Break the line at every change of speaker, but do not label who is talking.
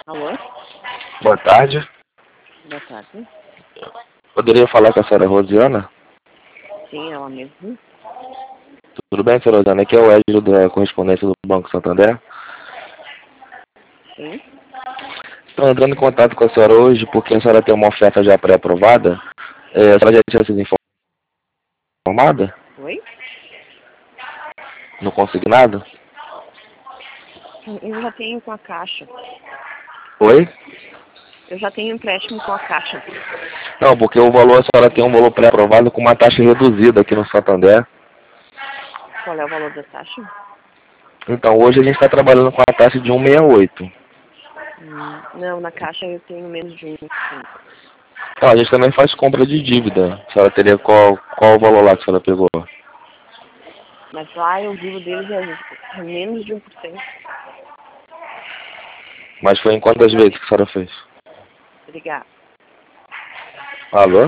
Alô?
Boa tarde.
Boa tarde.
Poderia falar com a senhora Rosiana?
Sim, ela mesma.
Tudo bem, senhora Rosiana? Aqui é o Edson da correspondência do Banco Santander.
Sim.
Estou entrando em contato com a senhora hoje porque a senhora tem uma oferta já pré-aprovada. A senhora já tinha sido informada
Oi?
no consignado?
Eu já tenho com a Caixa.
Oi?
Eu já tenho empréstimo com a Caixa.
Não, porque o valor, a senhora tem um valor pré-aprovado com uma taxa reduzida aqui no Santander.
Qual é o valor da taxa?
Então, hoje a gente está trabalhando com a taxa de 1,68.
Não, na Caixa eu tenho menos de 1,5.
Então, a gente também faz compra de dívida. A senhora teria qual o valor lá que a senhora pegou?
Mas lá eu vivo deles é menos de 1%.
Mas foi em quantas vezes que a senhora fez?
Obrigada.
Alô?